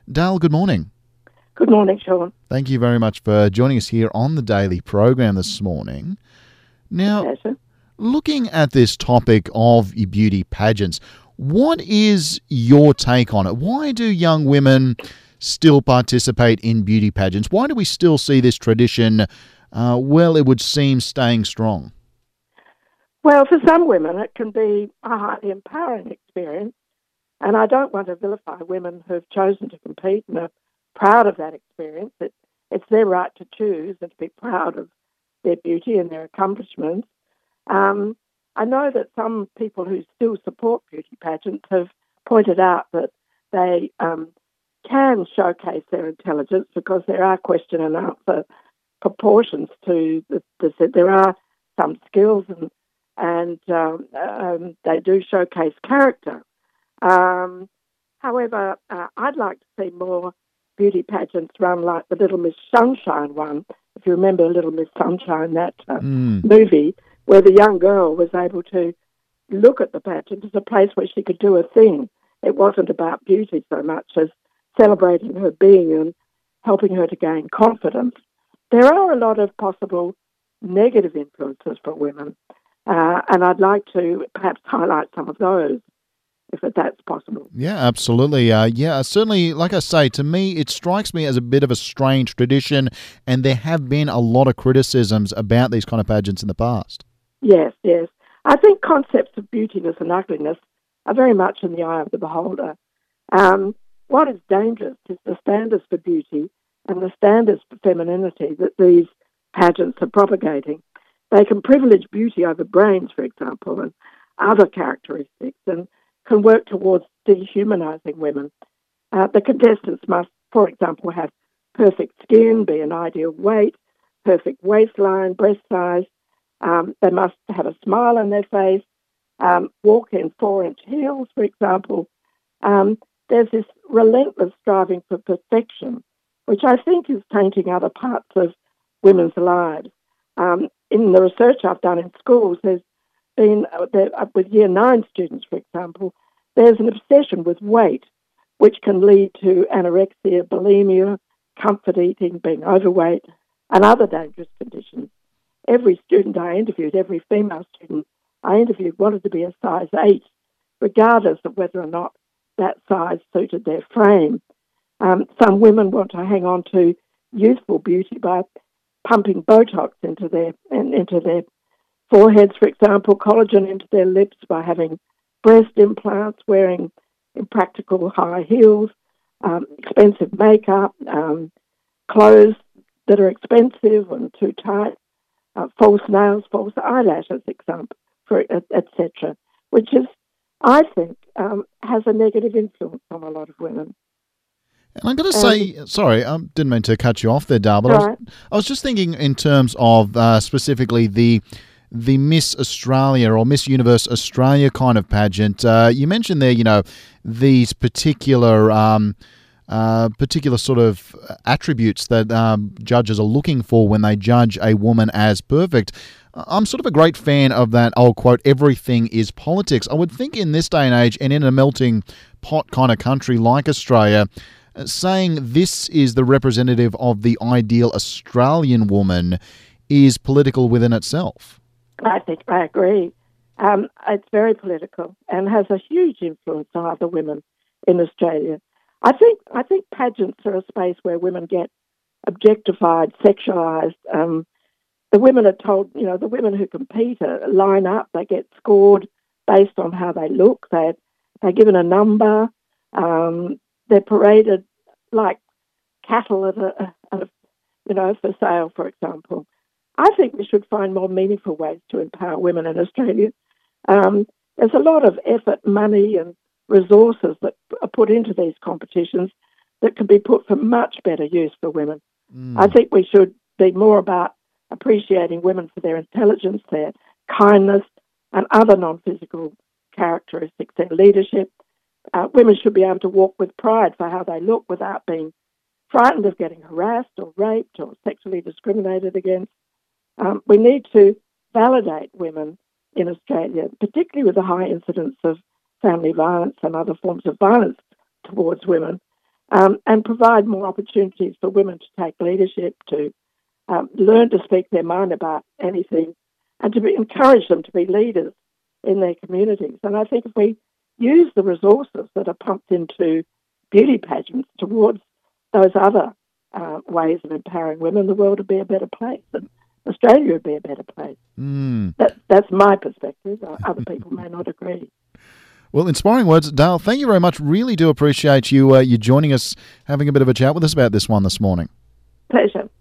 Dale, good morning. Good morning, Sean. Thank you very much for joining us here on the Daily program this morning. A Now, pleasure. looking at this topic of beauty pageants, what is your take on it? Why do young women still participate in beauty pageants? Why do we still see this tradition, it would seem, staying strong? Well, for some women, it can be a highly empowering experience, and I don't want to vilify women who have chosen to compete and are proud of that experience. It's their right to choose and to be proud of their beauty and their accomplishments. Um, I know that some people who still support beauty pageants have pointed out that they can showcase their intelligence because there are question and answer proportions to there are some skills and they do showcase character. Um, However, I'd like to see more beauty pageants run like the Little Miss Sunshine one. If you remember Little Miss Sunshine, that Mm. movie where the young girl was able to look at the pageant as a place where she could do a thing. It wasn't about beauty so much as celebrating her being and helping her to gain confidence. There are a lot of possible negative influences for women, and I'd like to perhaps highlight some of those if that's possible. Yeah, absolutely. Certainly, like I say, to me, it strikes me as a bit of a strange tradition, and there have been a lot of criticisms about these kind of pageants in the past. Yes, yes. I think concepts of beautiness and ugliness are very much in the eye of the beholder. What is dangerous is the standards for beauty and the standards for femininity that these pageants are propagating. They can privilege beauty over brains, for example, and other characteristics, and can work towards dehumanizing women. The contestants must, for example, have perfect skin, be an ideal weight, perfect waistline, breast size. They must have a smile on their face, walk in 4-inch heels, for example. There's this relentless striving for perfection, which I think is tainting other parts of women's lives. In the research I've done in schools, there's been, with Year 9 students, for example, there's an obsession with weight, which can lead to anorexia, bulimia, comfort eating, being overweight, and other dangerous conditions. Every student I interviewed, every female student I interviewed wanted to be a size 8, regardless of whether or not that size suited their frame. Some women want to hang on to youthful beauty by pumping Botox into their foreheads, for example, collagen into their lips by having breast implants, wearing impractical high heels, expensive makeup, clothes that are expensive and too tight, false nails, false eyelashes, example, etc., which is, I think, has a negative influence on a lot of women. And I'm going to And say, sorry, I didn't mean to cut you off there, Dal, but right, I was just thinking in terms of specifically the Miss Australia or Miss Universe Australia kind of pageant. You mentioned there, these particular sort of attributes that judges are looking for when they judge a woman as perfect. I'm sort of a great fan of that old quote, everything is politics. I would think in this day and age and in a melting pot kind of country like Australia, saying this is the representative of the ideal Australian woman is political within itself. I think I agree. It's very political and has a huge influence on other women in Australia. I think pageants are a space where women get objectified, sexualized. The women are told, the women who compete line up. They get scored based on how they look. They're given a number. They're paraded like cattle for sale, for example. I think we should find more meaningful ways to empower women in Australia. There's a lot of effort, money, and resources that are put into these competitions that can be put for much better use for women. I Mm. think we should be more about appreciating women for their intelligence, their kindness, and other non-physical characteristics, their leadership. Women should be able to walk with pride for how they look without being frightened of getting harassed or raped or sexually discriminated against. We need to validate women in Australia, particularly with the high incidence of family violence and other forms of violence towards women. and provide more opportunities for women to take leadership, to learn to speak their mind about anything, and to encourage them to be leaders in their communities. And I think if we use the resources that are pumped into beauty pageants towards those other ways of empowering women, the world would be a better place, and Australia would be a better place. That's my perspective. Other people may not agree. Well, inspiring words. Dale, thank you very much. Really do appreciate you joining us, having a bit of a chat with us about this one this morning. Pleasure.